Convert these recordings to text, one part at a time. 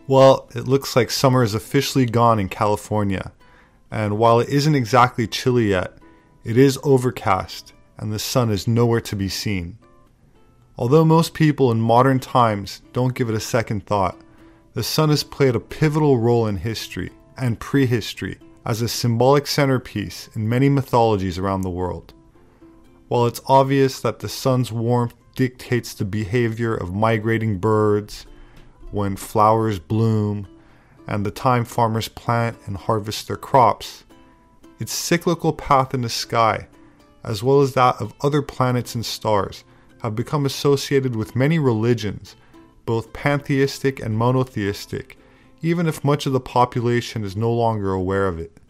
Well, it looks like summer is officially gone in California, and while it isn't exactly chilly yet, it is overcast and the sun is nowhere to be seen. Although most people in modern times don't give it a second thought, the sun has played a pivotal role in history and prehistory as a symbolic centerpiece in many mythologies around the world. While it's obvious that the sun's warmth dictates the behavior of migrating birds, when flowers bloom, and the time farmers plant and harvest their crops, its cyclical path in the sky, as well as that of other planets and stars, have become associated with many religions, both pantheistic and monotheistic, even if much of the population is no longer aware of it.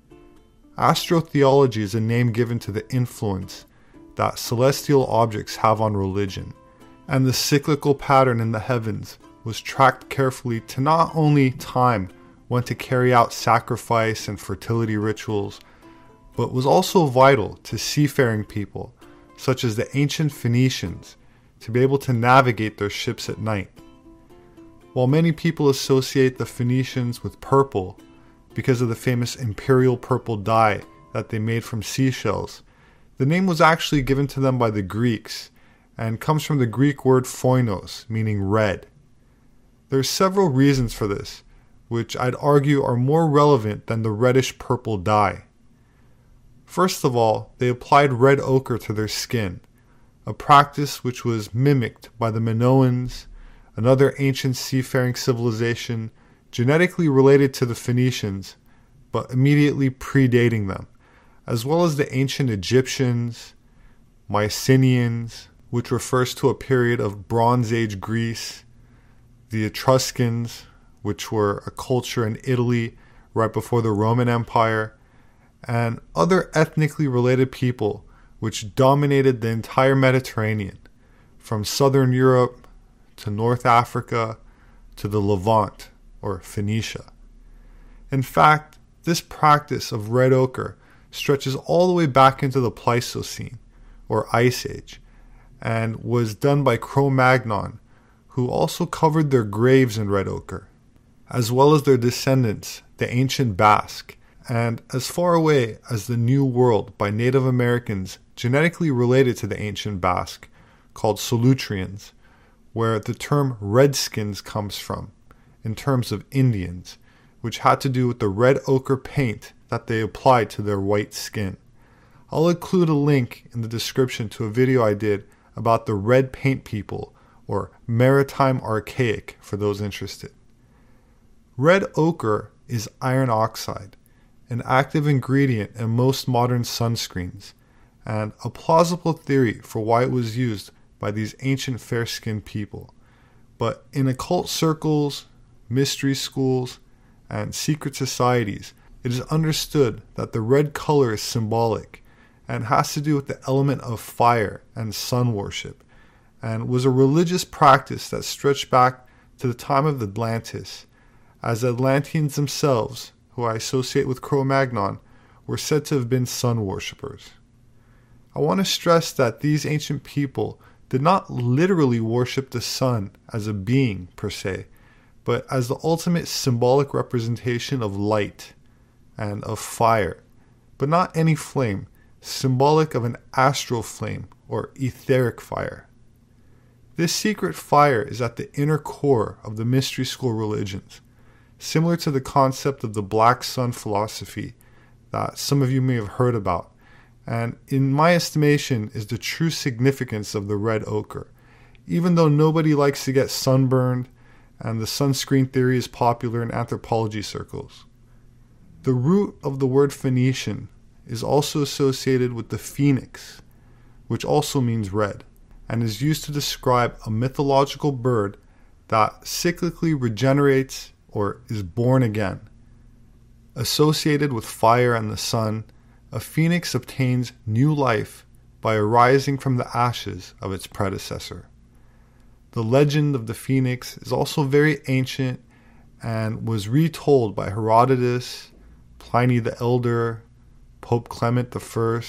Astrotheology is a name given to the influence that celestial objects have on religion, and the cyclical pattern in the heavens was tracked carefully to not only time when to carry out sacrifice and fertility rituals, but was also vital to seafaring people, such as the ancient Phoenicians, to be able to navigate their ships at night. While many people associate the Phoenicians with purple because of the famous imperial purple dye that they made from seashells, the name was actually given to them by the Greeks and comes from the Greek word phoinos, meaning red. There are several reasons for this, which I'd argue are more relevant than the reddish-purple dye. First of all, they applied red ochre to their skin, a practice which was mimicked by the Minoans, another ancient seafaring civilization genetically related to the Phoenicians, but immediately predating them, as well as the ancient Egyptians, Mycenaeans, which refers to a period of Bronze Age Greece, the Etruscans, which were a culture in Italy right before the Roman Empire, and other ethnically related people which dominated the entire Mediterranean, from southern Europe to North Africa to the Levant, or Phoenicia. In fact, this practice of red ochre stretches all the way back into the Pleistocene, or Ice Age, and was done by Cro-Magnon, who also covered their graves in red ochre, as well as their descendants, the ancient Basque, and as far away as the New World by Native Americans genetically related to the ancient Basque, called Solutreans, where the term redskins comes from, in terms of Indians, which had to do with the red ochre paint that they applied to their white skin. I'll include a link in the description to a video I did about the red paint people, or maritime archaic for those interested. Red ochre is iron oxide, an active ingredient in most modern sunscreens, and a plausible theory for why it was used by these ancient fair-skinned people. But in occult circles, mystery schools, and secret societies, it is understood that the red color is symbolic and has to do with the element of fire and sun worship, and was a religious practice that stretched back to the time of Atlantis, as Atlanteans themselves, who I associate with Cro-Magnon, were said to have been sun worshippers. I want to stress that these ancient people did not literally worship the sun as a being per se, but as the ultimate symbolic representation of light and of fire, but not any flame, symbolic of an astral flame or etheric fire. This secret fire is at the inner core of the mystery school religions, similar to the concept of the Black Sun philosophy that some of you may have heard about, and in my estimation is the true significance of the red ochre, even though nobody likes to get sunburned and the sunscreen theory is popular in anthropology circles. The root of the word Phoenician is also associated with the phoenix, which also means red, and is used to describe a mythological bird that cyclically regenerates or is born again. Associated with fire and the sun, a phoenix obtains new life by arising from the ashes of its predecessor. The legend of the phoenix is also very ancient and was retold by Herodotus, Pliny the Elder, Pope Clement I,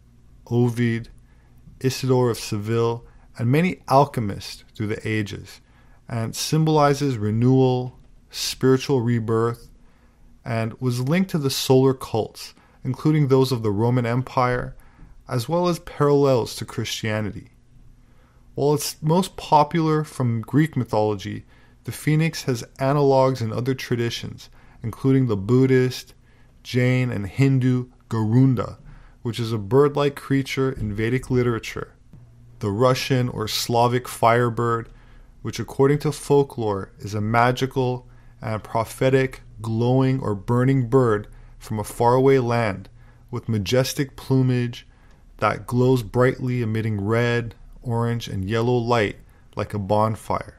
Ovid, Isidore of Seville, and many alchemists through the ages, and symbolizes renewal, spiritual rebirth, and was linked to the solar cults, including those of the Roman Empire, as well as parallels to Christianity. While it's most popular from Greek mythology, the phoenix has analogues in other traditions, including the Buddhist, Jain, and Hindu Garuda, which is a bird-like creature in Vedic literature, the Russian or Slavic firebird, which according to folklore is a magical and prophetic glowing or burning bird from a faraway land with majestic plumage that glows brightly, emitting red, orange, and yellow light like a bonfire.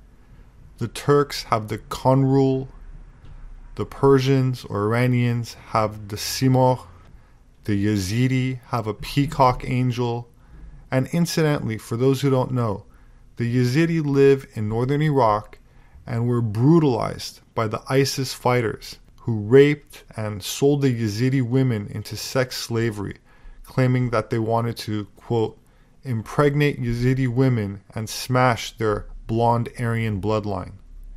The Turks have the Konrul, the Persians or Iranians have the Simorgh, the Yazidi have a peacock angel, and incidentally, for those who don't know, the Yazidi live in northern Iraq and were brutalized by the ISIS fighters who raped and sold the Yazidi women into sex slavery, claiming that they wanted to, quote, impregnate Yazidi women and smash their blonde Aryan bloodline.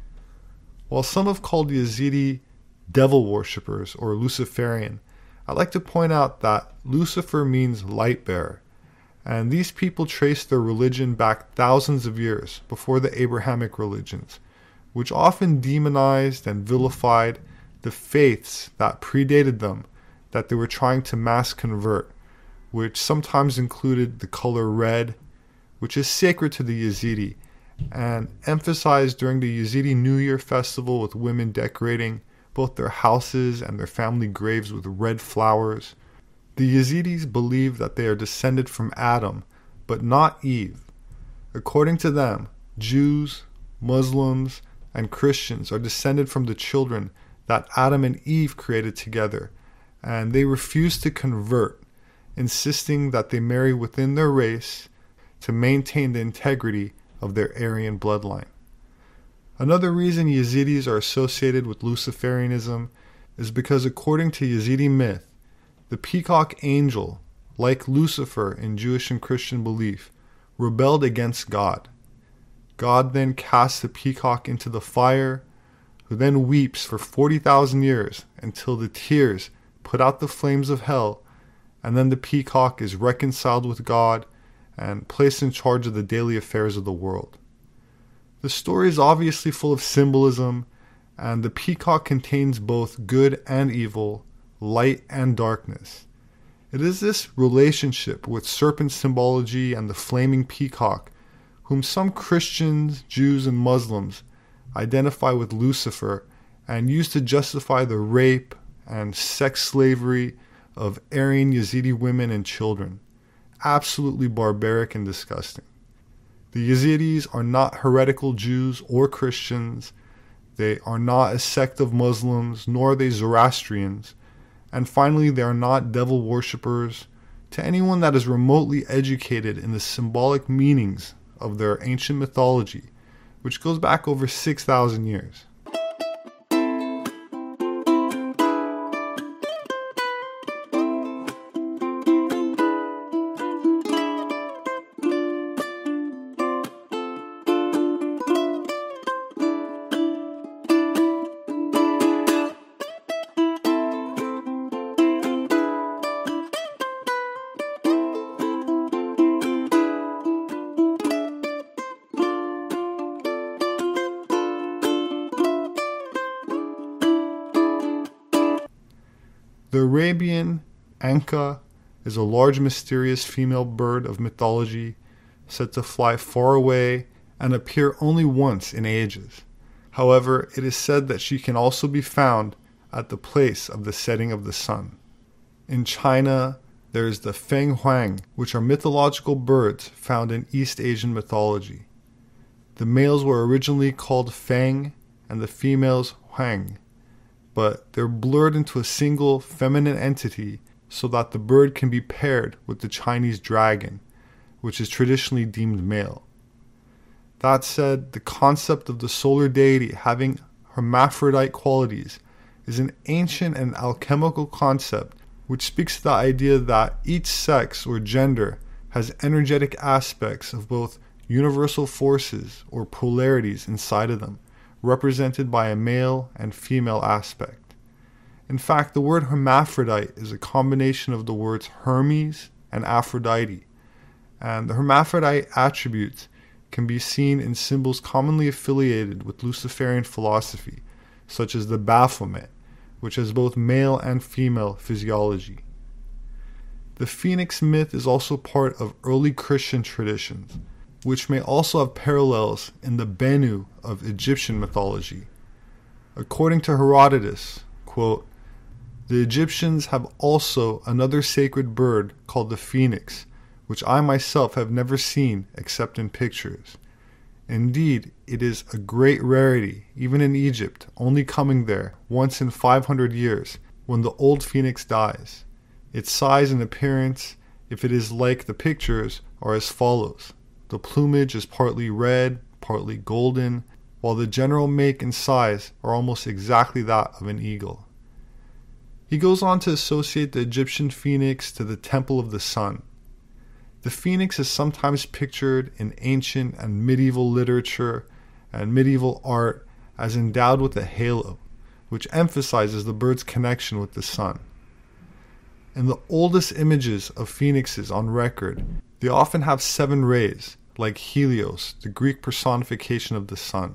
While some have called Yazidi devil worshippers or Luciferian, I'd like to point out that Lucifer means light bearer, and these people trace their religion back thousands of years before the Abrahamic religions, which often demonized and vilified the faiths that predated them that they were trying to mass convert, which sometimes included the color red, which is sacred to the Yazidi, and emphasized during the Yazidi New Year festival with women decorating both their houses and their family graves with red flowers. The Yazidis believe that they are descended from Adam, but not Eve. According to them, Jews, Muslims, and Christians are descended from the children that Adam and Eve created together, and they refuse to convert, insisting that they marry within their race to maintain the integrity of their Aryan bloodline. Another reason Yazidis are associated with Luciferianism is because according to Yazidi myth, the peacock angel, like Lucifer in Jewish and Christian belief, rebelled against God. God then casts the peacock into the fire, who then weeps for 40,000 years until the tears put out the flames of hell, and then the peacock is reconciled with God and placed in charge of the daily affairs of the world. The story is obviously full of symbolism, and the peacock contains both good and evil, light and darkness. It is this relationship with serpent symbology and the flaming peacock, whom some Christians, Jews, and Muslims identify with Lucifer and use to justify the rape and sex slavery of Aryan Yazidi women and children. Absolutely barbaric and disgusting. The Yazidis are not heretical Jews or Christians. They are not a sect of Muslims, nor are they Zoroastrians. And finally, they are not devil worshippers. To anyone that is remotely educated in the symbolic meanings of their ancient mythology, which goes back over 6,000 years. The Arabian anka is a large mysterious female bird of mythology said to fly far away and appear only once in ages. However, it is said that she can also be found at the place of the setting of the sun. In China, there is the Feng Huang, which are mythological birds found in East Asian mythology. The males were originally called Feng and the females Huang, but they're blurred into a single feminine entity so that the bird can be paired with the Chinese dragon, which is traditionally deemed male. That said, the concept of the solar deity having hermaphrodite qualities is an ancient and alchemical concept which speaks to the idea that each sex or gender has energetic aspects of both universal forces or polarities inside of them, represented by a male and female aspect. In fact, the word hermaphrodite is a combination of the words Hermes and Aphrodite, and the hermaphrodite attributes can be seen in symbols commonly affiliated with Luciferian philosophy, such as the Baphomet, which has both male and female physiology. The phoenix myth is also part of early Christian traditions, which may also have parallels in the Bennu of Egyptian mythology. According to Herodotus, quote, "The Egyptians have also another sacred bird called the phoenix, which I myself have never seen except in pictures. Indeed, it is a great rarity, even in Egypt, only coming there once in 500 years, when the old phoenix dies. Its size and appearance, if it is like the pictures, are as follows. The plumage is partly red, partly golden, while the general make and size are almost exactly that of an eagle." He goes on to associate the Egyptian phoenix to the Temple of the Sun. The phoenix is sometimes pictured in ancient and medieval literature and medieval art as endowed with a halo, which emphasizes the bird's connection with the sun. In the oldest images of phoenixes on record, they often have 7 rays, like Helios, the Greek personification of the sun.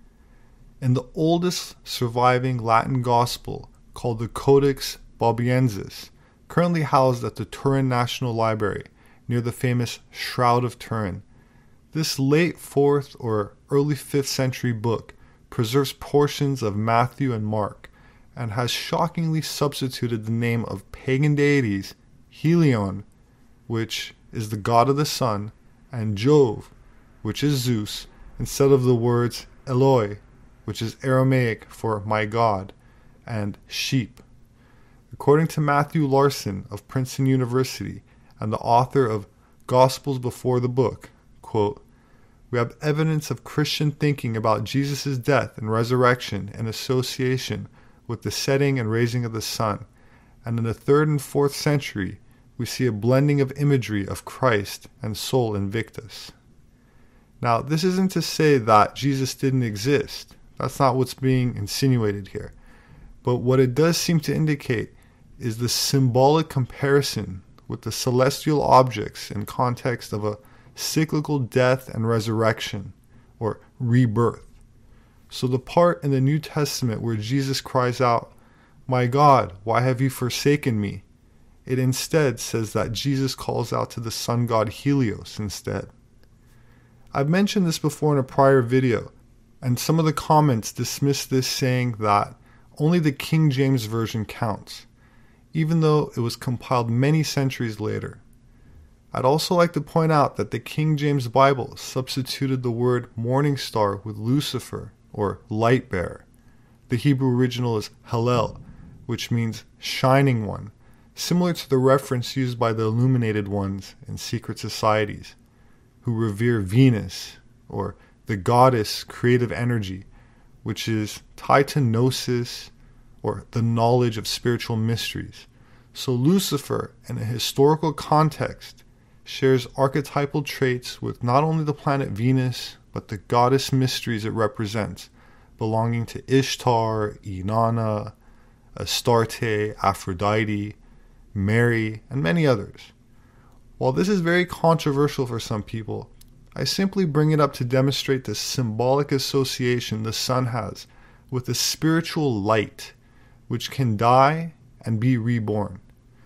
In the oldest surviving Latin gospel, called the Codex Bobiensis, currently housed at the Turin National Library, near the famous Shroud of Turin, this late 4th or early 5th century book preserves portions of Matthew and Mark, and has shockingly substituted the name of pagan deities, Helion, which is the god of the sun, and Jove, which is Zeus, instead of the words Eloi, which is Aramaic for my God, and sheep. According to Matthew Larson of Princeton University, and the author of Gospels Before the Book, quote, "We have evidence of Christian thinking about Jesus' death and resurrection in association with the setting and raising of the sun, and in the 3rd and 4th century we see a blending of imagery of Christ and Sol Invictus." Now, this isn't to say that Jesus didn't exist. That's not what's being insinuated here. But what it does seem to indicate is the symbolic comparison with the celestial objects in context of a cyclical death and resurrection, or rebirth. So the part in the New Testament where Jesus cries out, "My God, why have you forsaken me?" it instead says that Jesus calls out to the sun god Helios instead. I've mentioned this before in a prior video, and some of the comments dismiss this, saying that only the King James Version counts, even though it was compiled many centuries later. I'd also like to point out that the King James Bible substituted the word morning star with Lucifer, or light bearer. The Hebrew original is Hallel, which means shining one, similar to the reference used by the illuminated ones in secret societies, who revere Venus, or the goddess creative energy, which is tied to gnosis, or the knowledge of spiritual mysteries. So Lucifer, in a historical context, shares archetypal traits with not only the planet Venus, but the goddess mysteries it represents, belonging to Ishtar, Inanna, Astarte, Aphrodite, Mary, and many others. While this is very controversial for some people, I simply bring it up to demonstrate the symbolic association the sun has with the spiritual light, which can die and be reborn.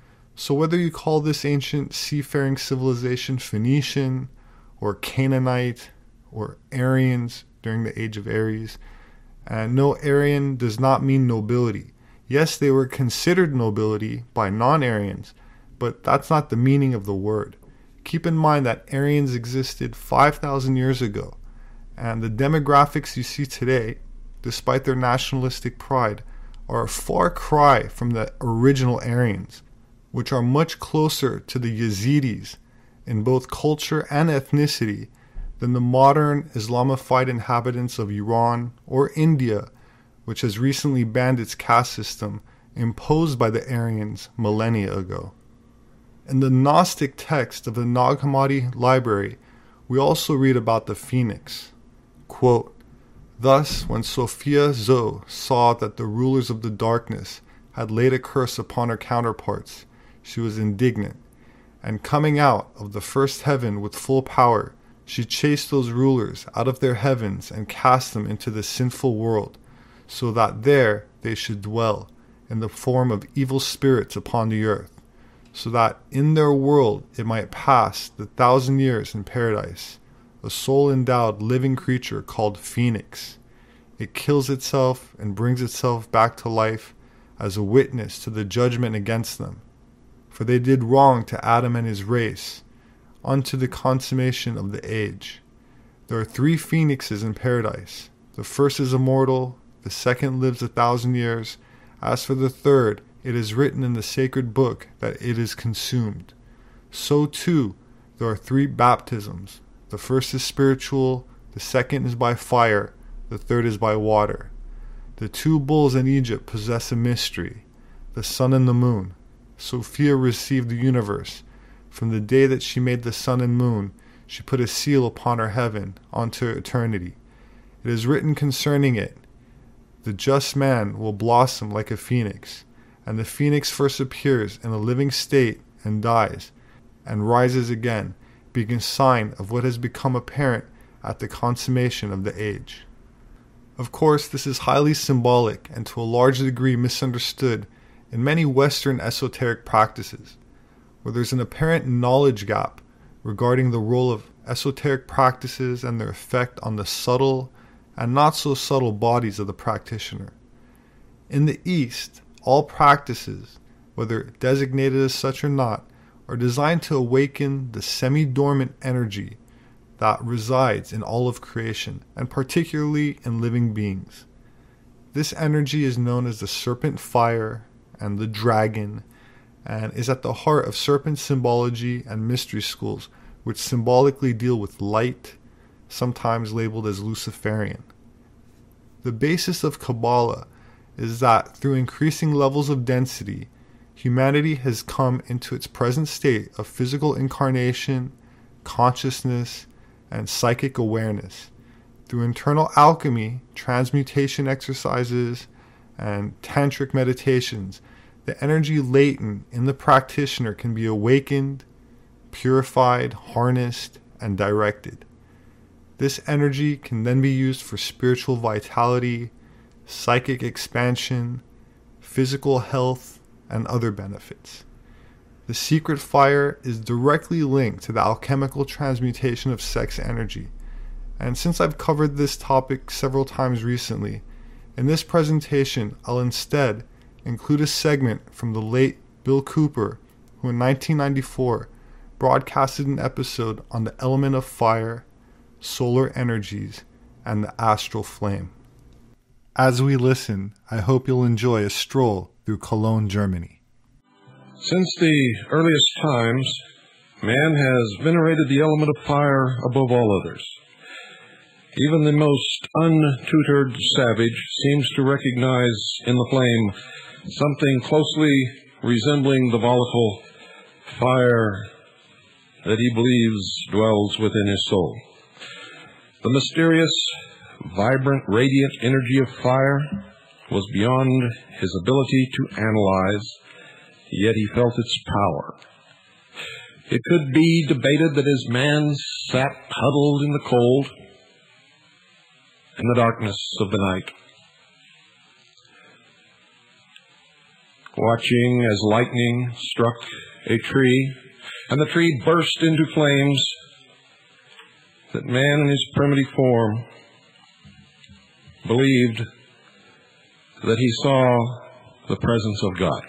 So whether you call this ancient seafaring civilization Phoenician, or Canaanite, or Aryans during the age of Aries, and no, Aryan does not mean nobility. Yes, they were considered nobility by non-Aryans, but that's not the meaning of the word. Keep in mind that Aryans existed 5,000 years ago, and the demographics you see today, despite their nationalistic pride, are a far cry from the original Aryans, which are much closer to the Yazidis in both culture and ethnicity than the modern Islamified inhabitants of Iran or India, which has recently banned its caste system imposed by the Aryans millennia ago. In the Gnostic text of the Nag Hammadi library, we also read about the phoenix. Quote, Thus, when Sophia Zoe saw that the rulers of the darkness had laid a curse upon her counterparts, she was indignant, and coming out of the first heaven with full power, she chased those rulers out of their heavens and cast them into the sinful world, so that there they should dwell in the form of evil spirits upon the earth, so that in their world it might pass the 1,000 years in paradise, a soul-endowed living creature called Phoenix. It kills itself and brings itself back to life as a witness to the judgment against them. For they did wrong to Adam and his race, unto the consummation of the age. There are 3 phoenixes in paradise. The first is immortal, the second lives 1,000 years. As for the third, it is written in the sacred book that it is consumed. So too, there are 3 baptisms. The first is spiritual, the second is by fire, the third is by water. The 2 bulls in Egypt possess a mystery, the sun and the moon. Sophia received the universe. From the day that she made the sun and moon, she put a seal upon her heaven unto eternity. It is written concerning it, the just man will blossom like a phoenix, and the phoenix first appears in a living state and dies, and rises again, being a sign of what has become apparent at the consummation of the age. Of course, this is highly symbolic and to a large degree misunderstood in many Western esoteric practices, where there's an apparent knowledge gap regarding the role of esoteric practices and their effect on the subtle and not so subtle bodies of the practitioner. In the East, all practices, whether designated as such or not, are designed to awaken the semi-dormant energy that resides in all of creation, and particularly in living beings. This energy is known as the serpent fire and the dragon, and is at the heart of serpent symbology and mystery schools, which symbolically deal with light, sometimes labeled as Luciferian. The basis of Kabbalah is that through increasing levels of density, humanity has come into its present state of physical incarnation, consciousness, and psychic awareness. Through internal alchemy, transmutation exercises, and tantric meditations, the energy latent in the practitioner can be awakened, purified, harnessed, and directed. This energy can then be used for spiritual vitality, psychic expansion, physical health, and other benefits. The secret fire is directly linked to the alchemical transmutation of sex energy, and since I've covered this topic several times recently, in this presentation I'll instead include a segment from the late Bill Cooper, who in 1994 broadcasted an episode on the element of fire, solar energies, and the astral flame. As we listen, I hope you'll enjoy a stroll through Cologne, Germany. Since the earliest times, man has venerated the element of fire above all others. Even the most untutored savage seems to recognize in the flame something closely resembling the volatile fire that he believes dwells within his soul. The mysterious, vibrant, radiant energy of fire was beyond his ability to analyze, yet he felt its power. It could be debated that as man sat huddled in the cold, in the darkness of the night, watching as lightning struck a tree, and the tree burst into flames, that man in his primitive form believed that he saw the presence of God.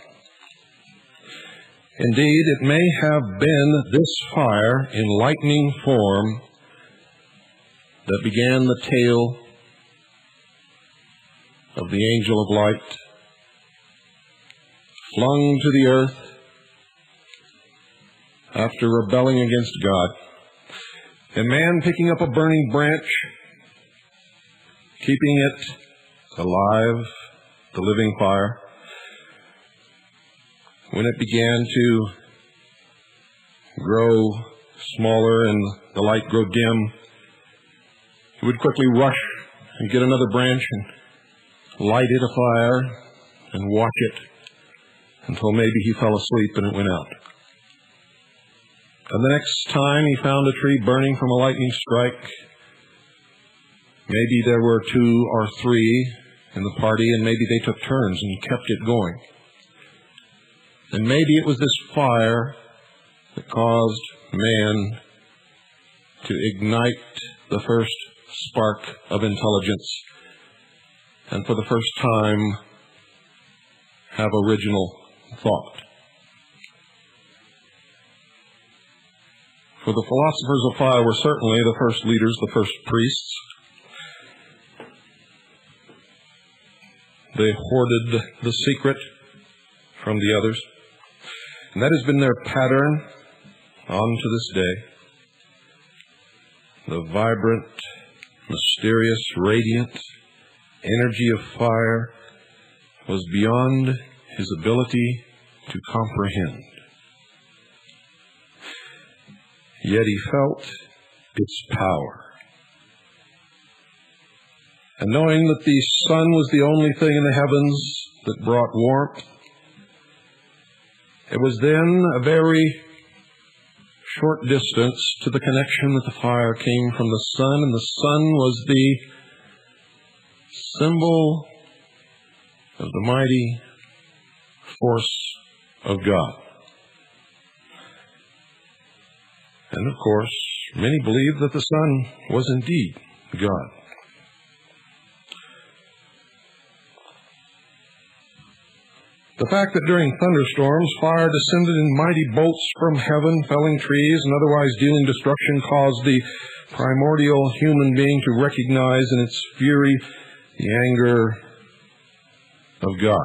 Indeed, it may have been this fire in lightning form that began the tale of the angel of light, flung to the earth after rebelling against God, and man picking up a burning branch, keeping it alive, the living fire. When it began to grow smaller and the light grow dim, he would quickly rush he'd get another branch and light it afire and watch it until maybe he fell asleep and it went out. And the next time he found a tree burning from a lightning strike, maybe there were 2 or 3 in the party, and maybe they took turns and kept it going. And maybe it was this fire that caused man to ignite the first spark of intelligence, and for the first time have original thought. For the philosophers of fire were certainly the first leaders, the first priests. They hoarded the secret from the others, and that has been their pattern on to this day. The vibrant, mysterious, radiant energy of fire was beyond his ability to comprehend. Yet he felt its power. And knowing that the sun was the only thing in the heavens that brought warmth, it was then a very short distance to the connection that the fire came from the sun, and the sun was the symbol of the mighty force of God. And of course, many believed that the sun was indeed God. The fact that during thunderstorms, fire descended in mighty bolts from heaven, felling trees and otherwise dealing destruction, caused the primordial human being to recognize in its fury the anger of God.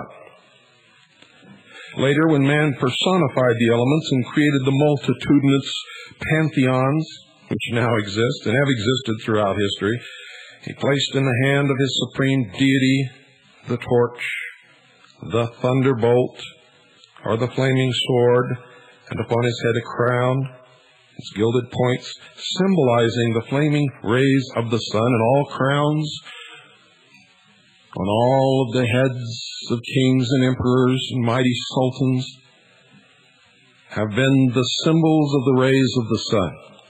Later, when man personified the elements and created the multitudinous pantheons which now exist and have existed throughout history, he placed in the hand of his supreme deity the torch, the thunderbolt, or the flaming sword, and upon his head a crown, its gilded points symbolizing the flaming rays of the sun, and all crowns on all of the heads of kings and emperors and mighty sultans have been the symbols of the rays of the sun.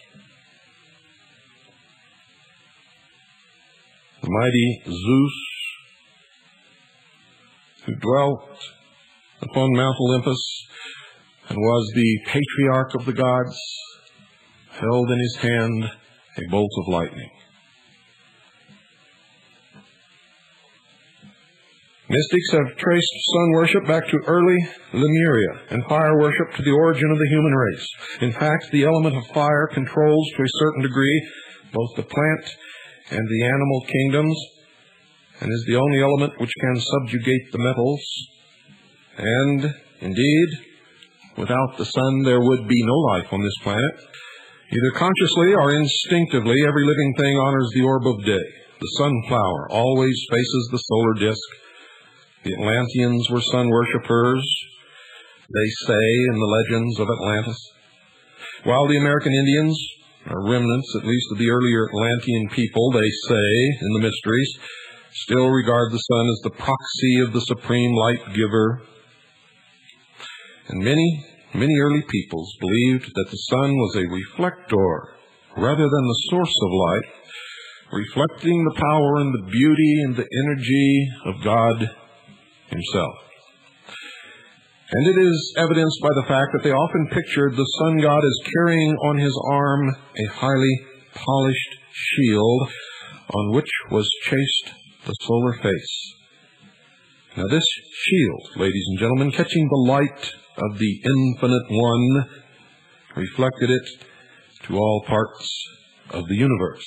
The mighty Zeus, who dwelt upon Mount Olympus and was the patriarch of the gods, held in his hand a bolt of lightning. Mystics have traced sun worship back to early Lemuria and fire worship to the origin of the human race. In fact, the element of fire controls to a certain degree both the plant and the animal kingdoms, and is the only element which can subjugate the metals. And, indeed, without the sun there would be no life on this planet. Either consciously or instinctively, every living thing honors the orb of day. The sunflower always faces the solar disk. The Atlanteans were sun worshippers, they say in the legends of Atlantis. While the American Indians are remnants, at least of the earlier Atlantean people, they say in the mysteries, still regard the sun as the proxy of the supreme light giver. And many early peoples believed that the sun was a reflector rather than the source of light, reflecting the power and the beauty and the energy of God Himself. And it is evidenced by the fact that they often pictured the sun god as carrying on his arm a highly polished shield on which was chased the solar face. Now this shield, ladies and gentlemen, catching the light of the Infinite One, reflected it to all parts of the universe.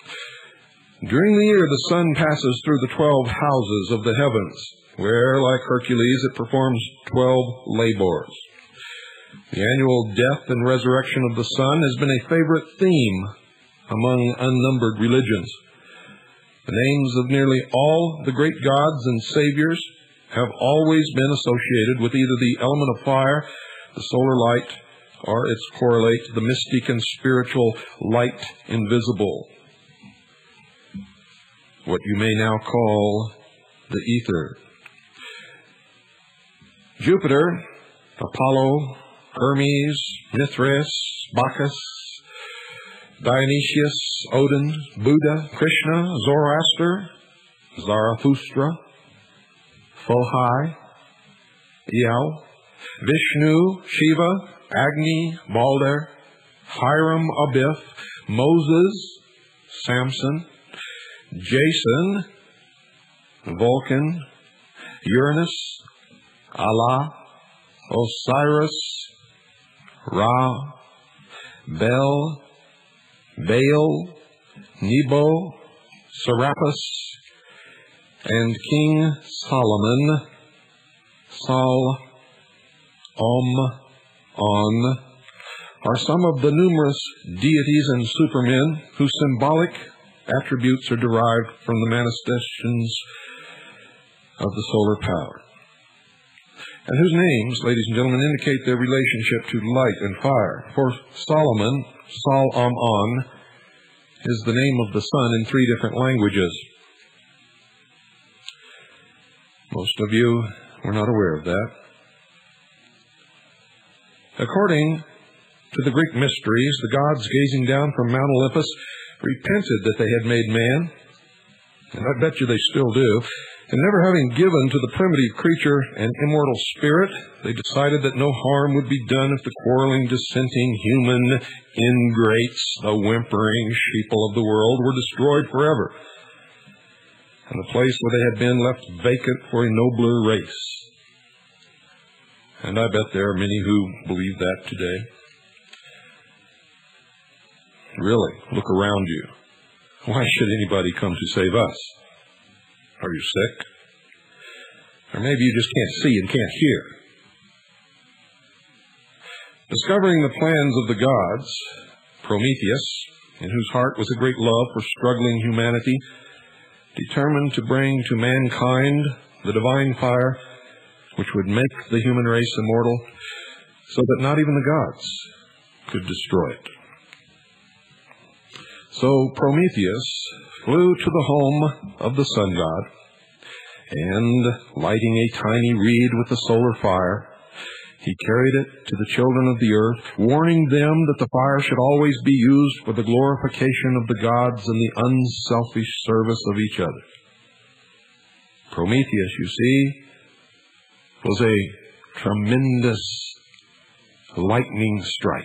During the year, the sun passes through the 12 houses of the heavens, where, like Hercules, it performs 12 labors. The annual death and resurrection of the sun has been a favorite theme among unnumbered religions. The names of nearly all the great gods and saviors have always been associated with either the element of fire, the solar light, or its correlate, the mystic and spiritual light invisible. what you may now call the ether. Jupiter, Apollo, Hermes, Mithras, Bacchus, Dionysius, Odin, Buddha, Krishna, Zoroaster, Zarathustra, Fohai, Eo, Vishnu, Shiva, Agni, Balder, Hiram Abiff, Moses, Samson, Jason, Vulcan, Uranus, Allah, Osiris, Ra, Bel, Baal, Nebo, Serapis, and King Solomon, On, are some of the numerous deities and supermen whose symbolic attributes are derived from the manifestations of the solar power, and whose names, ladies and gentlemen, indicate their relationship to light and fire. For Solomon, Sol-Am-On, is the name of the sun in 3 different languages. Most of you were not aware of that. According to the Greek mysteries, the gods gazing down from Mount Olympus repented that they had made man, and I bet you they still do, and never having given to the primitive creature an immortal spirit, they decided that no harm would be done if the quarreling, dissenting human ingrates, the whimpering sheeple of the world, were destroyed forever, and the place where they had been left vacant for a nobler race. And I bet there are many who believe that today. Really, look around you. Why should anybody come to save us? Are you sick? Or maybe you just can't see and can't hear. Discovering the plans of the gods, Prometheus, in whose heart was a great love for struggling humanity, determined to bring to mankind the divine fire which would make the human race immortal, so that not even the gods could destroy it. So Prometheus flew to the home of the sun god, and, lighting a tiny reed with the solar fire, he carried it to the children of the earth, warning them that the fire should always be used for the glorification of the gods and the unselfish service of each other. Prometheus, you see, was a tremendous lightning strike.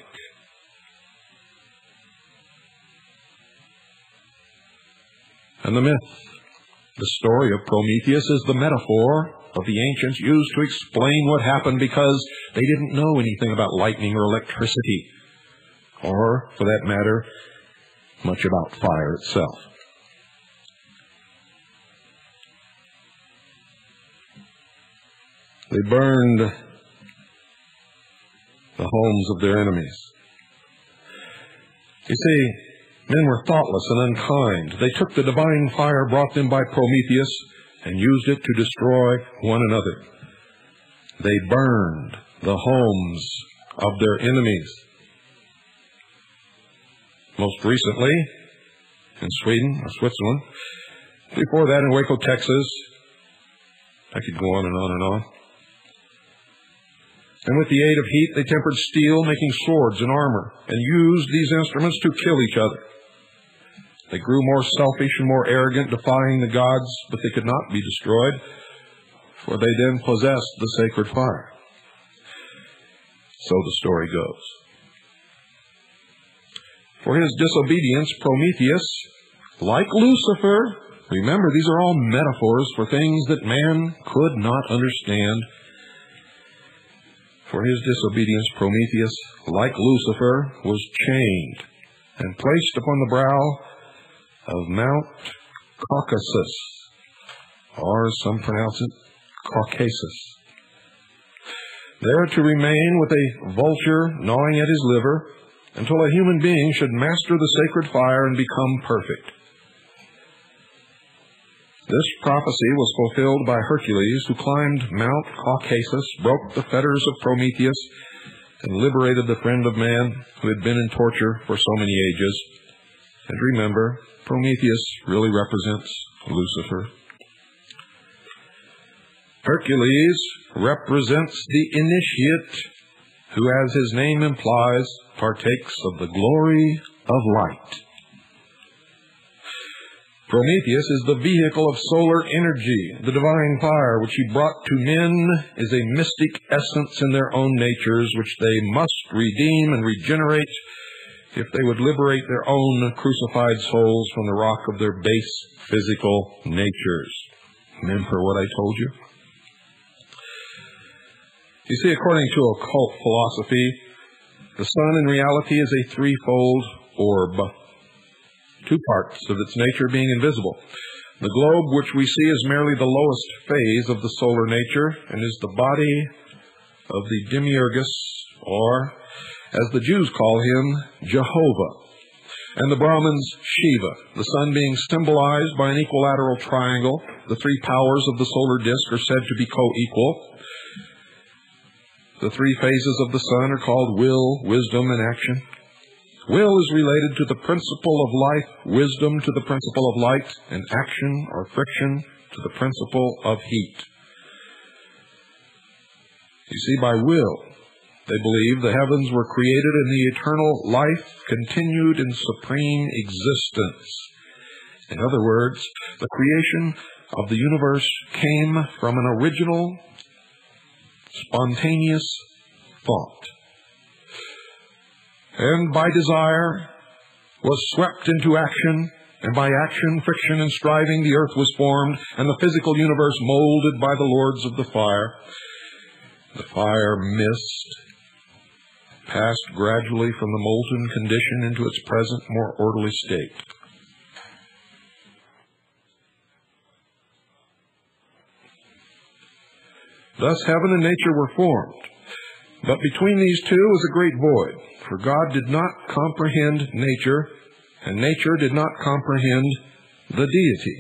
And the myth, the story of Prometheus, is the metaphor of the ancients used to explain what happened because they didn't know anything about lightning or electricity, or, for that matter, much about fire itself. They burned the homes of their enemies. You see, men were thoughtless and unkind. They took the divine fire brought them by Prometheus and used it to destroy one another. They burned the homes of their enemies. Most recently, in Sweden or Switzerland. Before that, in Waco, Texas. I could go on and on and on. And with the aid of heat, they tempered steel, making swords and armor, and used these instruments to kill each other. They grew more selfish and more arrogant, defying the gods, but they could not be destroyed, for they then possessed the sacred fire. So the story goes. For his disobedience, Prometheus, like Lucifer, remember, these are all metaphors for things that man could not understand. For his disobedience, Prometheus, like Lucifer, was chained and placed upon the brow of Mount Caucasus, or some pronounce it Caucasus, there to remain with a vulture gnawing at his liver until a human being should master the sacred fire and become perfect. This prophecy was fulfilled by Hercules, who climbed Mount Caucasus, broke the fetters of Prometheus, and liberated the friend of man who had been in torture for so many ages. And remember, Prometheus really represents Lucifer. Hercules represents the initiate who, as his name implies, partakes of the glory of light. Prometheus is the vehicle of solar energy. The divine fire which he brought to men is a mystic essence in their own natures, which they must redeem and regenerate if they would liberate their own crucified souls from the rock of their base physical natures. Remember what I told you? You see, according to occult philosophy, the sun in reality is a threefold orb, two parts of its nature being invisible. The globe, which we see, is merely the lowest phase of the solar nature and is the body of the Demiurgus, or, as the Jews call him, Jehovah, and the Brahmins, Shiva, the sun being symbolized by an equilateral triangle. The three powers of the solar disk are said to be co-equal. The three phases of the sun are called will, wisdom, and action. Will is related to the principle of life, wisdom to the principle of light, and action or friction to the principle of heat. You see, by will, they believe the heavens were created and the eternal life continued in supreme existence. In other words, the creation of the universe came from an original, spontaneous thought, and by desire was swept into action, and by action, friction, and striving the earth was formed, and the physical universe molded by the lords of the fire. The fire mist passed gradually from the molten condition into its present, more orderly state. Thus heaven and nature were formed. But between these two was a great void, for God did not comprehend nature, and nature did not comprehend the deity.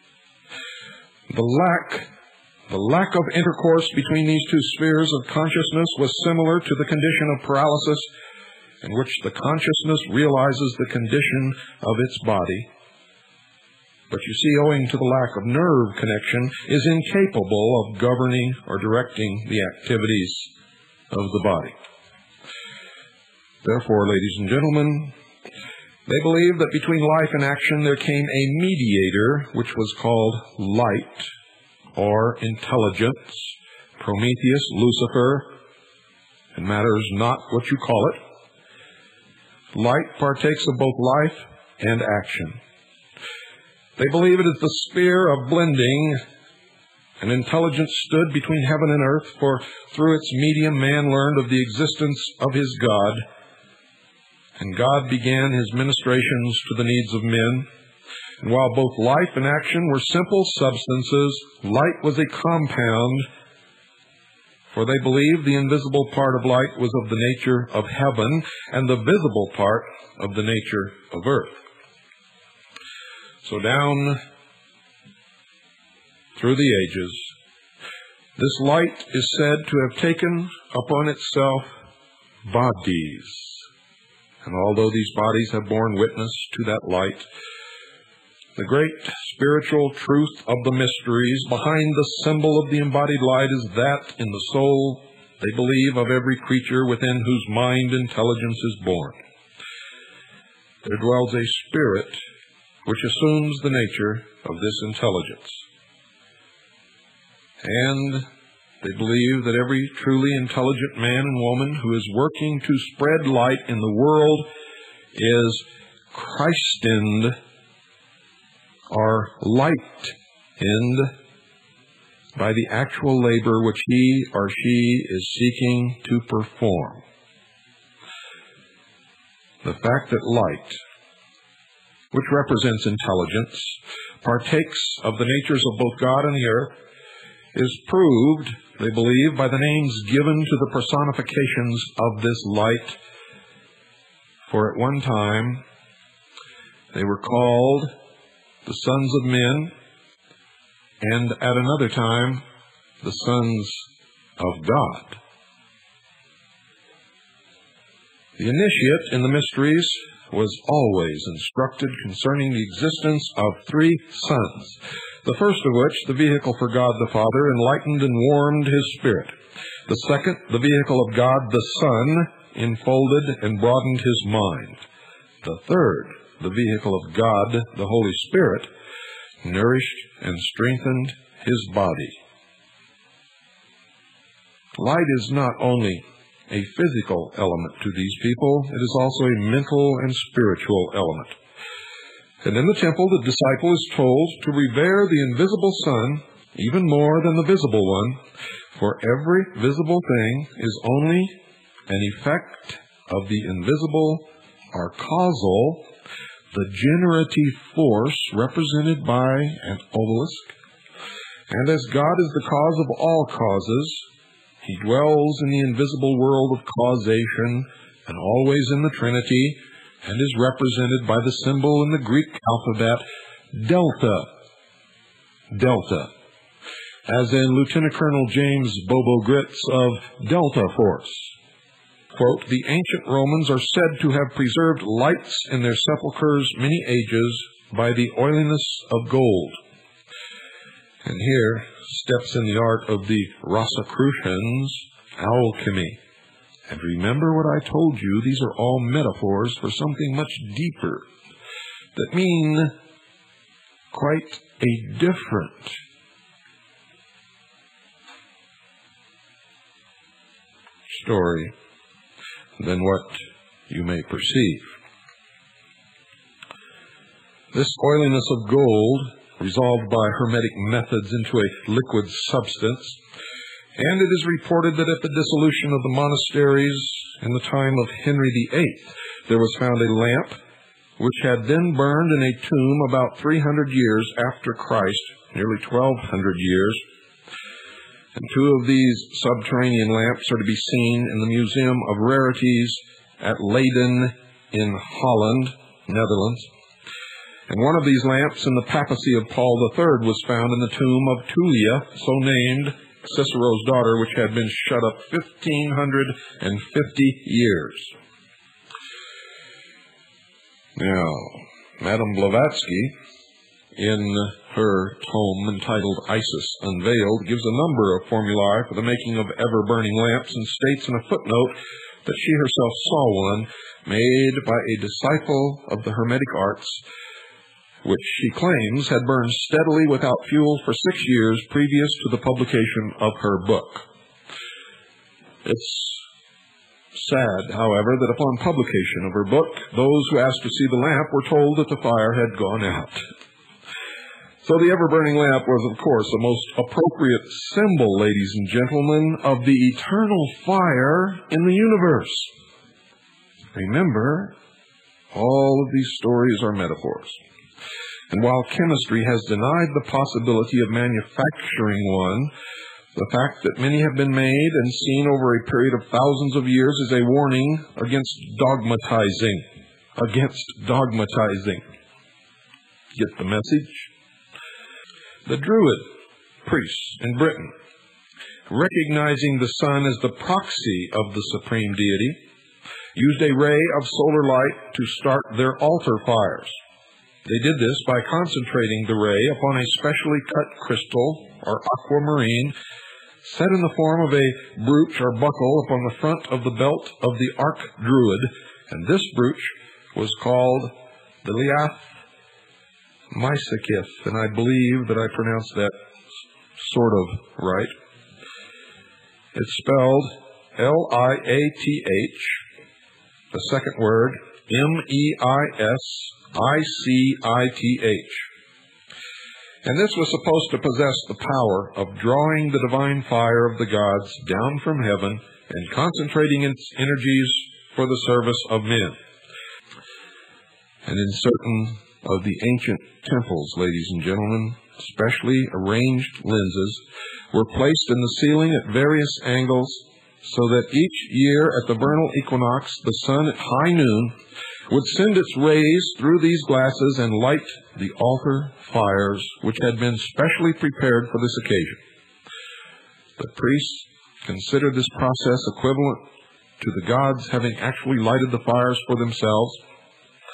The lack of intercourse between these two spheres of consciousness was similar to the condition of paralysis, in which the consciousness realizes the condition of its body, but you see, owing to the lack of nerve connection, is incapable of governing or directing the activities of the body. Therefore, ladies and gentlemen, they believe that between life and action there came a mediator, which was called light, or intelligence, Prometheus, Lucifer. It matters not what you call it. Light partakes of both life and action. They believe it is the sphere of blending. An intelligence stood between heaven and earth, for through its medium man learned of the existence of his God, and God began his ministrations to the needs of men. And while both life and action were simple substances, light was a compound, for they believed the invisible part of light was of the nature of heaven, and the visible part of the nature of earth. So down through the ages, this light is said to have taken upon itself bodies. And although these bodies have borne witness to that light, the great spiritual truth of the mysteries behind the symbol of the embodied light is that in the soul, they believe, of every creature within whose mind intelligence is born, there dwells a spirit which assumes the nature of this intelligence. And they believe that every truly intelligent man and woman who is working to spread light in the world is Christened, or lightened, by the actual labor which he or she is seeking to perform. The fact that light, which represents intelligence, partakes of the natures of both God and the earth, is proved, they believe, by the names given to the personifications of this light. For at one time, they were called the sons of men, and at another time, the sons of God. The initiate in the mysteries was always instructed concerning the existence of three suns, the first of which, the vehicle for God the Father, enlightened and warmed his spirit. The second, the vehicle of God the Son, enfolded and broadened his mind. The third, the vehicle of God the Holy Spirit, nourished and strengthened his body. Light is not only a physical element to these people, it is also a mental and spiritual element. And in the temple, the disciple is told to revere the invisible sun even more than the visible one, for every visible thing is only an effect of the invisible or causal, the generative force represented by an obelisk. And as God is the cause of all causes, he dwells in the invisible world of causation and always in the Trinity, and is represented by the symbol in the Greek alphabet, delta. Delta. As in Lieutenant Colonel James Bobo Gritz of Delta Force. Quote, the ancient Romans are said to have preserved lights in their sepulchres many ages by the oiliness of gold. And here steps in the art of the Rosicrucians, alchemy. And remember what I told you, these are all metaphors for something much deeper that mean quite a different story than what you may perceive. This oiliness of gold, resolved by hermetic methods into a liquid substance, and it is reported that at the dissolution of the monasteries in the time of Henry VIII, there was found a lamp which had then burned in a tomb about 300 years after Christ, nearly 1,200 years. And two of these subterranean lamps are to be seen in the Museum of Rarities at Leiden in Holland, Netherlands. And one of these lamps in the papacy of Paul III was found in the tomb of Tullia, so named, Cicero's daughter, which had been shut up 1,550 years. Now, Madame Blavatsky, in her tome entitled Isis Unveiled, gives a number of formulae for the making of ever-burning lamps and states in a footnote that she herself saw one made by a disciple of the Hermetic arts, which she claims had burned steadily without fuel for 6 years previous to the publication of her book. It's sad, however, that upon publication of her book, those who asked to see the lamp were told that the fire had gone out. So the ever-burning lamp was, of course, a most appropriate symbol, ladies and gentlemen, of the eternal fire in the universe. Remember, all of these stories are metaphors. And while chemistry has denied the possibility of manufacturing one, the fact that many have been made and seen over a period of thousands of years is a warning against dogmatizing. Get the message? The Druid priests in Britain, recognizing the sun as the proxy of the supreme deity, used a ray of solar light to start their altar fires. They did this by concentrating the ray upon a specially cut crystal, or aquamarine, set in the form of a brooch or buckle upon the front of the belt of the arch-druid, and this brooch was called the Liath Mysakith, and I believe that I pronounced that sort of right. It's spelled Liath, the second word, Meisicith. And this was supposed to possess the power of drawing the divine fire of the gods down from heaven and concentrating its energies for the service of men. And in certain of the ancient temples, ladies and gentlemen, specially arranged lenses were placed in the ceiling at various angles so that each year at the vernal equinox, the sun at high noon would send its rays through these glasses and light the altar fires which had been specially prepared for this occasion. The priests considered this process equivalent to the gods having actually lighted the fires for themselves,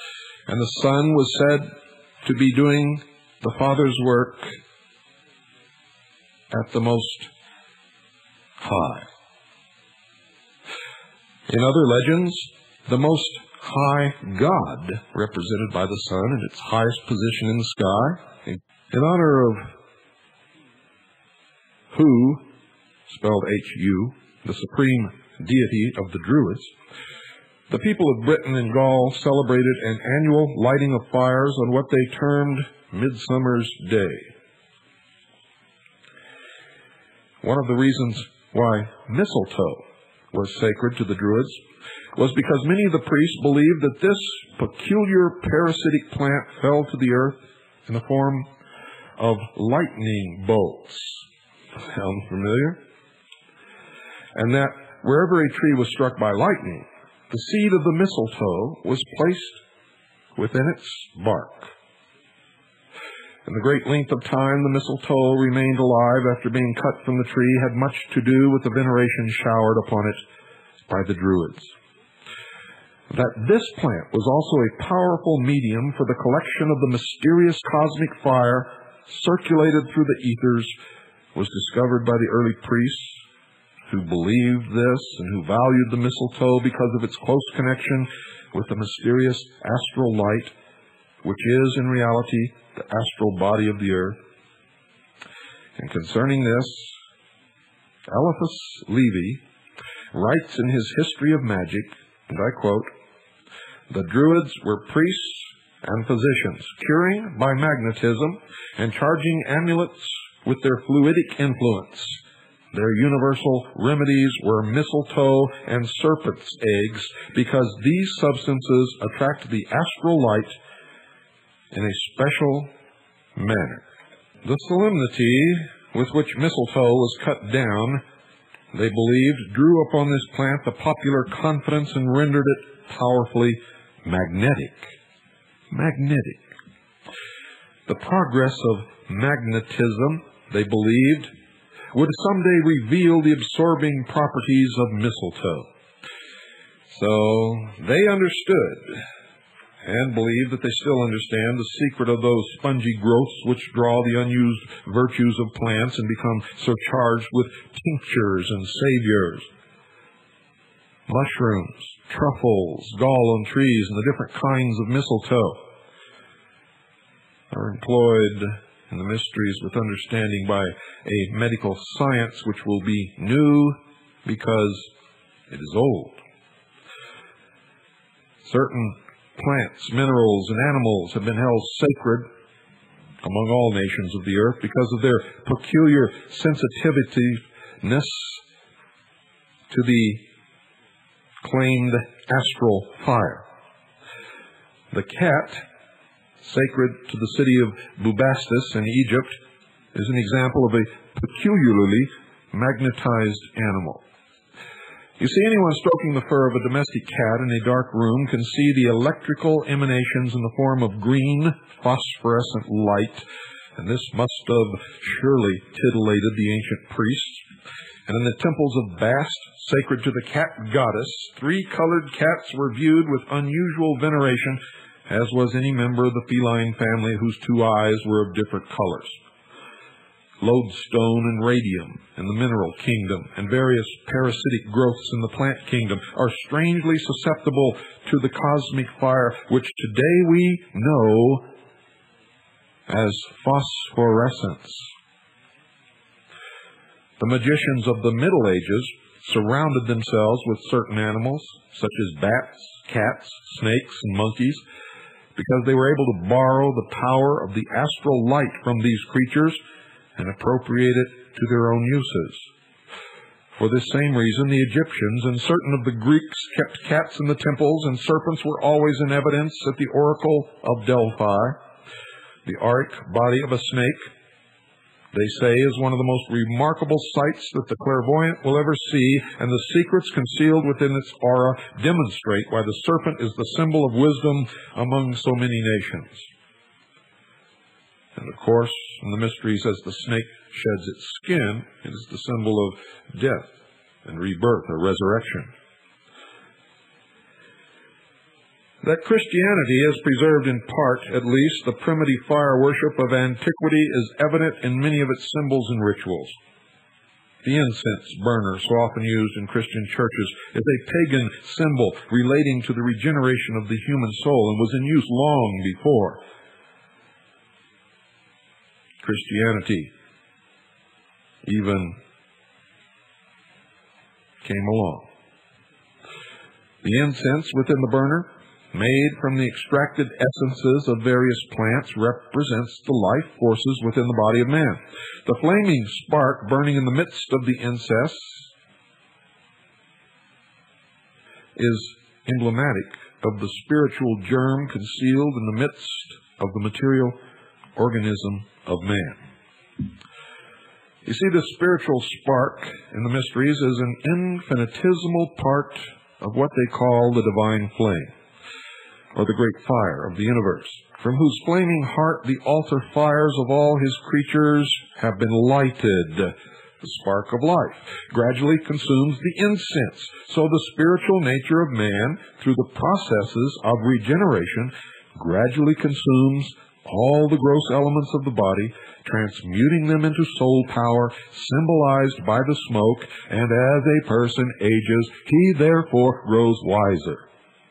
and the Son was said to be doing the Father's work at the Most High. In other legends, the Most High God, represented by the sun in its highest position in the sky, in honor of Hu, spelled H-U, the supreme deity of the Druids, the people of Britain and Gaul celebrated an annual lighting of fires on what they termed Midsummer's Day. One of the reasons why mistletoe was sacred to the Druids was because many of the priests believed that this peculiar parasitic plant fell to the earth in the form of lightning bolts. Sound familiar? And that wherever a tree was struck by lightning, the seed of the mistletoe was placed within its bark. In the great length of time the mistletoe remained alive after being cut from the tree had much to do with the veneration showered upon it by the Druids. That this plant was also a powerful medium for the collection of the mysterious cosmic fire circulated through the ethers was discovered by the early priests who believed this and who valued the mistletoe because of its close connection with the mysterious astral light, which is in reality the astral body of the earth. And concerning this, Eliphas Levi writes in his History of Magic, and I quote, "The Druids were priests and physicians, curing by magnetism and charging amulets with their fluidic influence. Their universal remedies were mistletoe and serpent's eggs, because these substances attract the astral light in a special manner." The solemnity with which mistletoe was cut down, they believed, drew upon this plant the popular confidence and rendered it powerfully magnetic. Magnetic. The progress of magnetism, they believed, would someday reveal the absorbing properties of mistletoe. So they understood and believe that they still understand the secret of those spongy growths which draw the unused virtues of plants and become surcharged with tinctures and saviors. Mushrooms, truffles, gall on trees, and the different kinds of mistletoe are employed in the mysteries with understanding by a medical science which will be new because it is old. Certain plants, minerals, and animals have been held sacred among all nations of the earth because of their peculiar sensitiveness to the claimed astral fire. The cat, sacred to the city of Bubastis in Egypt, is an example of a peculiarly magnetized animal. You see, anyone stroking the fur of a domestic cat in a dark room can see the electrical emanations in the form of green phosphorescent light, and this must have surely titillated the ancient priests. And in the temples of Bast, sacred to the cat goddess, 3 colored cats were viewed with unusual veneration, as was any member of the feline family whose 2 eyes were of different colors. Lodestone and radium in the mineral kingdom and various parasitic growths in the plant kingdom are strangely susceptible to the cosmic fire, which today we know as phosphorescence. The magicians of the Middle Ages surrounded themselves with certain animals, such as bats, cats, snakes, and monkeys, because they were able to borrow the power of the astral light from these creatures and appropriate it to their own uses. For this same reason, the Egyptians and certain of the Greeks kept cats in the temples, and serpents were always in evidence at the oracle of Delphi. The auric body of a snake, they say, is one of the most remarkable sights that the clairvoyant will ever see, and the secrets concealed within its aura demonstrate why the serpent is the symbol of wisdom among so many nations. And of course, in the mysteries, as the snake sheds its skin, it is the symbol of death and rebirth or resurrection. That Christianity has preserved in part, at least, the primitive fire worship of antiquity is evident in many of its symbols and rituals. The incense burner, so often used in Christian churches, is a pagan symbol relating to the regeneration of the human soul and was in use long before Christianity even came along. The incense within the burner, made from the extracted essences of various plants, represents the life forces within the body of man. The flaming spark burning in the midst of the incense is emblematic of the spiritual germ concealed in the midst of the material organism of man. You see, the spiritual spark in the mysteries is an infinitesimal part of what they call the divine flame, or the great fire of the universe, from whose flaming heart the altar fires of all his creatures have been lighted. The spark of life gradually consumes the incense, so the spiritual nature of man, through the processes of regeneration, gradually consumes all the gross elements of the body, transmuting them into soul power, symbolized by the smoke, and as a person ages, he therefore grows wiser.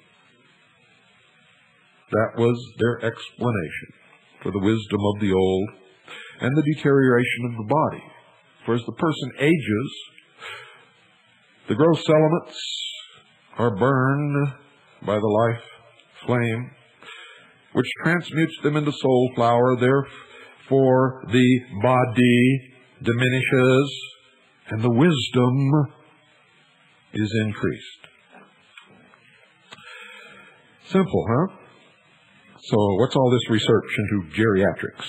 That was their explanation for the wisdom of the old and the deterioration of the body. For as the person ages, the gross elements are burned by the life flame, which transmutes them into soul flower. Therefore, the body diminishes and the wisdom is increased. Simple, huh? So what's all this research into geriatrics?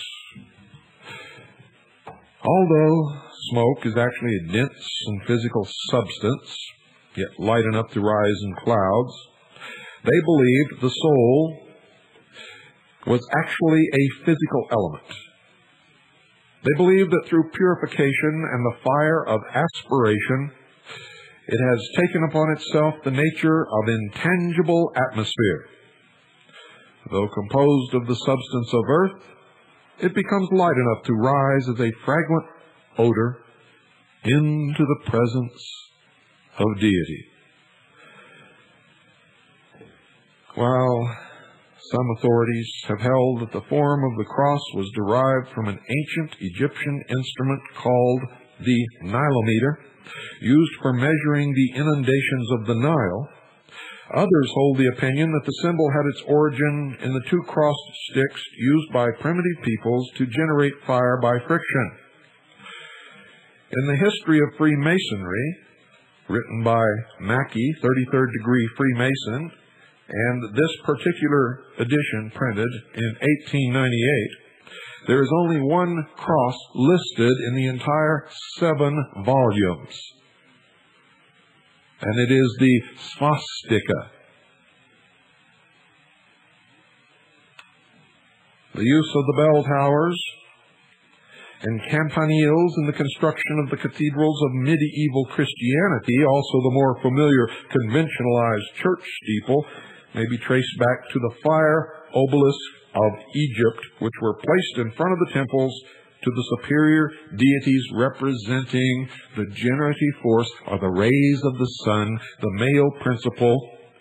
Although smoke is actually a dense and physical substance, yet light enough to rise in clouds, they believed the soul was actually a physical element. They believed that through purification and the fire of aspiration, it has taken upon itself the nature of intangible atmosphere. Though composed of the substance of earth, it becomes light enough to rise as a fragrant odor into the presence of deity. While some authorities have held that the form of the cross was derived from an ancient Egyptian instrument called the Nilometer, used for measuring the inundations of the Nile, others hold the opinion that the symbol had its origin in the two crossed sticks used by primitive peoples to generate fire by friction. In the History of Freemasonry, written by Mackey, 33rd degree Freemason, and this particular edition printed in 1898, there is only one cross listed in the entire 7 volumes. And it is the swastika. The use of the bell towers and campaniles in the construction of the cathedrals of medieval Christianity, also the more familiar conventionalized church steeple, may be traced back to the fire obelisks of Egypt, which were placed in front of the temples to the superior deities representing the generative force or the rays of the sun, the male principle.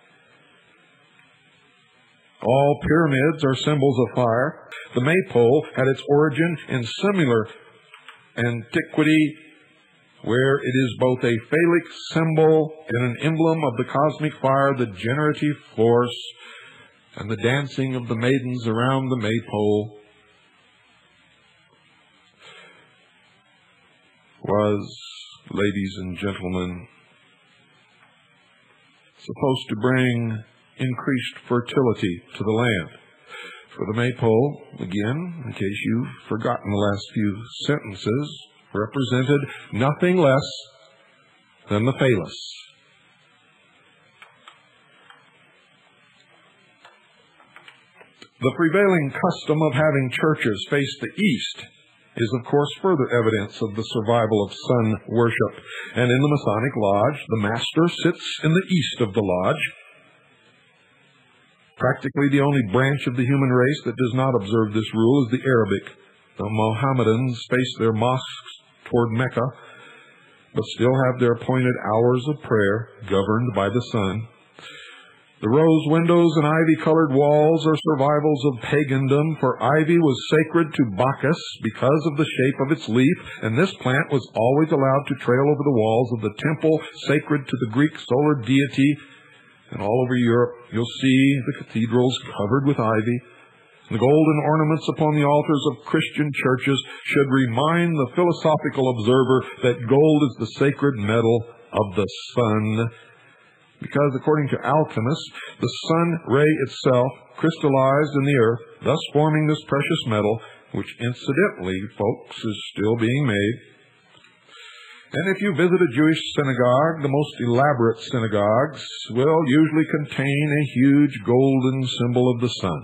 All pyramids are symbols of fire. The maypole had its origin in similar antiquity, where it is both a phallic symbol and an emblem of the cosmic fire, the generative force, and the dancing of the maidens around the maypole was, ladies and gentlemen, supposed to bring increased fertility to the land. For the maypole, again, in case you've forgotten the last few sentences, represented nothing less than the phallus. The prevailing custom of having churches face the east is, of course, further evidence of the survival of sun worship. And in the Masonic Lodge, the master sits in the east of the lodge, Practically the only branch of the human race that does not observe this rule is the Arabic. The Mohammedans face their mosques toward Mecca, but still have their appointed hours of prayer governed by the sun. The rose windows and ivy-colored walls are survivals of pagandom, for ivy was sacred to Bacchus because of the shape of its leaf, and this plant was always allowed to trail over the walls of the temple sacred to the Greek solar deity. And all over Europe, you'll see the cathedrals covered with ivy. The golden ornaments upon the altars of Christian churches should remind the philosophical observer that gold is the sacred metal of the sun, because according to alchemists, the sun ray itself crystallized in the earth, thus forming this precious metal, which incidentally, folks, is still being made. And if you visit a Jewish synagogue, the most elaborate synagogues will usually contain a huge golden symbol of the sun.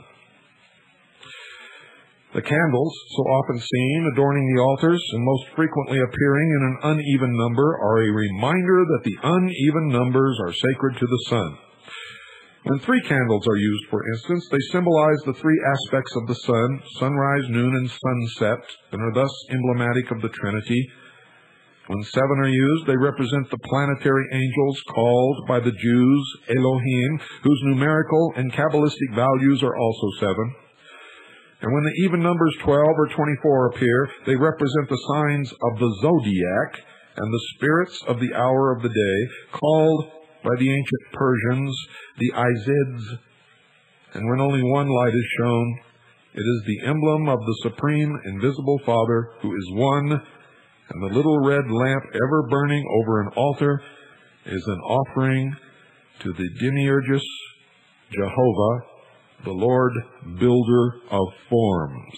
The candles, so often seen adorning the altars and most frequently appearing in an uneven number, are a reminder that the uneven numbers are sacred to the sun. When 3 candles are used, for instance, they symbolize the 3 aspects of the sun, sunrise, noon, and sunset, and are thus emblematic of the Trinity. When 7 are used, they represent the planetary angels called by the Jews Elohim, whose numerical and Kabbalistic values are also 7. And when the even numbers 12 or 24 appear, they represent the signs of the zodiac and the spirits of the hour of the day, called by the ancient Persians the Izids. And when only one light is shown, it is the emblem of the Supreme Invisible Father, who is one, and the little red lamp ever burning over an altar is an offering to the Demiurgus Jehovah, the Lord builder of forms.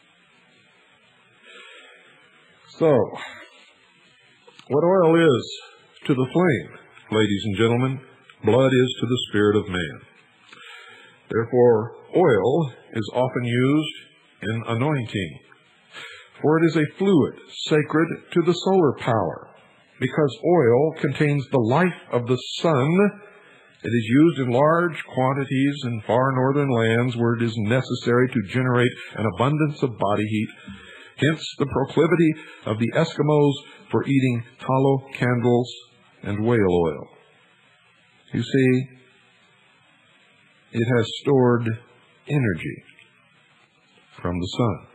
So, what oil is to the flame, ladies and gentlemen, blood is to the spirit of man. Therefore, oil is often used in anointing, for it is a fluid sacred to the solar power. Because oil contains the life of the sun, it is used in large quantities in far northern lands where it is necessary to generate an abundance of body heat. Hence the proclivity of the Eskimos for eating tallow candles and whale oil. You see, it has stored energy from the sun.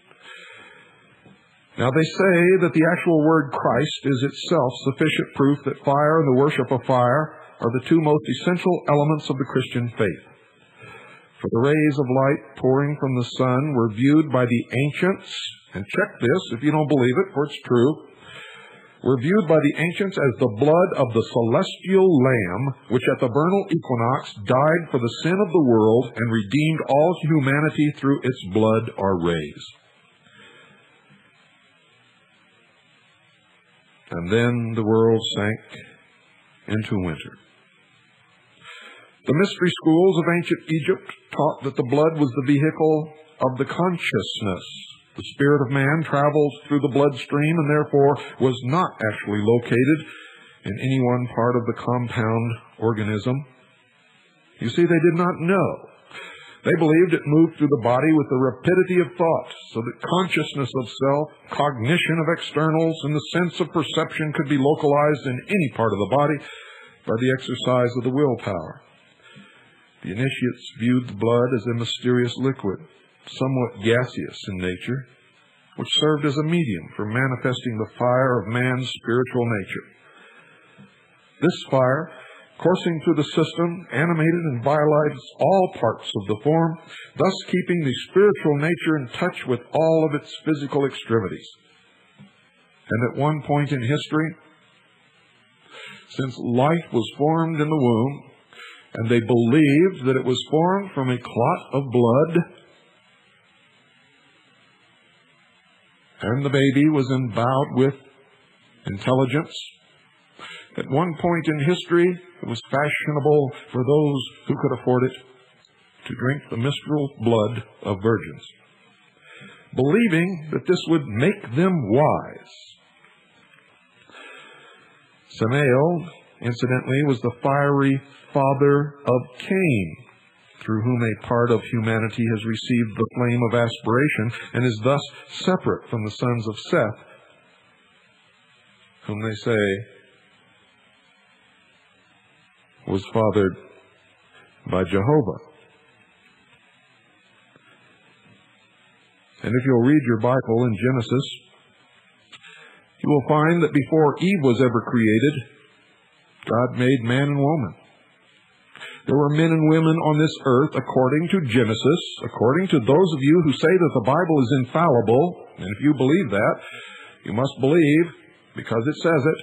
Now they say that the actual word Christ is itself sufficient proof that fire and the worship of fire are the 2 most essential elements of the Christian faith. For the rays of light pouring from the sun were viewed by the ancients, and check this if you don't believe it, for it's true, were viewed by the ancients as the blood of the celestial Lamb, which at the vernal equinox died for the sin of the world and redeemed all humanity through its blood or rays. And then the world sank into winter. The mystery schools of ancient Egypt taught that the blood was the vehicle of the consciousness. The spirit of man travels through the bloodstream and therefore was not actually located in any one part of the compound organism. You see, they did not know. They believed it moved through the body with the rapidity of thought, so that consciousness of self, cognition of externals, and the sense of perception could be localized in any part of the body by the exercise of the willpower. The initiates viewed the blood as a mysterious liquid, somewhat gaseous in nature, which served as a medium for manifesting the fire of man's spiritual nature. This fire, coursing through the system, animated and vitalized all parts of the form, thus keeping the spiritual nature in touch with all of its physical extremities. And at one point in history, since life was formed in the womb, and they believed that it was formed from a clot of blood, and the baby was endowed with intelligence. At one point in history, it was fashionable for those who could afford it to drink the menstrual blood of virgins, believing that this would make them wise. Samael, incidentally, was the fiery father of Cain. through whom a part of humanity has received the flame of aspiration and is thus separate from the sons of Seth, whom they say was fathered by Jehovah. And if you'll read your Bible in Genesis, you will find that before Eve was ever created, God made man and woman. There were men and women on this earth according to Genesis, according to those of you who say that the Bible is infallible, and if you believe that, you must believe, because it says it,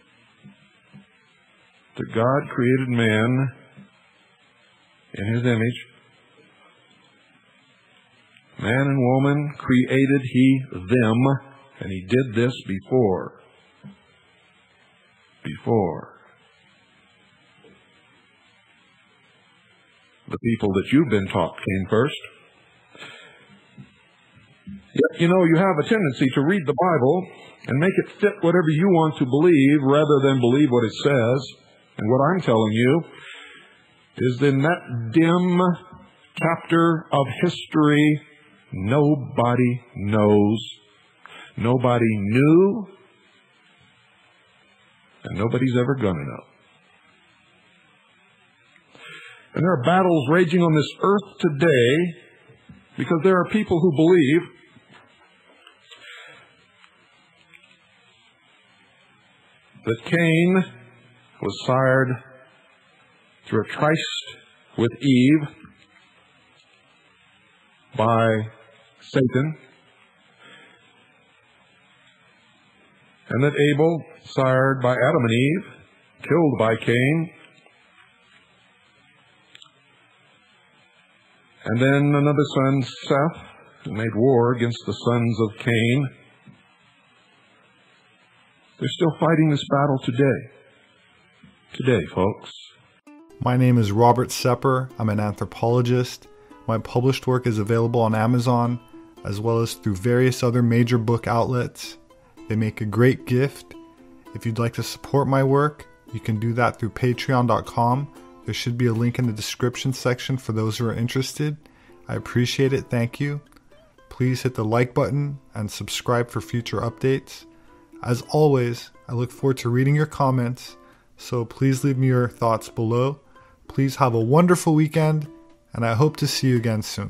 that God created man in His image. Man and woman created He them, and He did this before. The people that you've been taught came first. Yet, you have a tendency to read the Bible and make it fit whatever you want to believe rather than believe what it says. And what I'm telling you is in that dim chapter of history, nobody knows, nobody knew, and nobody's ever going to know. And there are battles raging on this earth today because there are people who believe that Cain was sired through a tryst with Eve by Satan, and that Abel, sired by Adam and Eve, killed by Cain, and then another son, Seth, who made war against the sons of Cain. They're still fighting this battle today. Today, folks. My name is Robert Sepper. I'm an anthropologist. My published work is available on Amazon, as well as through various other major book outlets. They make a great gift. If you'd like to support my work, you can do that through patreon.com. There should be a link in the description section for those who are interested. I appreciate it. Thank you. Please hit the like button and subscribe for future updates. As always, I look forward to reading your comments, so please leave me your thoughts below. Please have a wonderful weekend, and I hope to see you again soon.